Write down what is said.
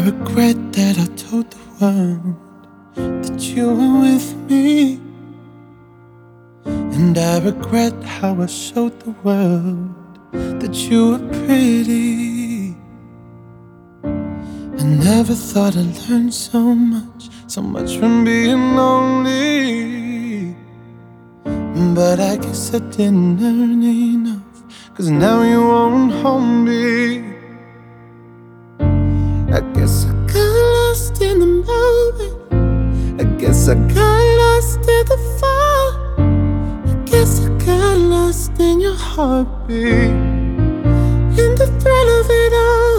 regret that I told the world that you were with me. And I regret how I showed the world that you were pretty. I never thought I'd learn so much from being lonely. But I guess I didn't learn enough, 'cause now you won't hold me. I guess I got lost in the moment. I guess I got lost in the fall. I guess I got lost in your heartbeat, in the thrill of it all.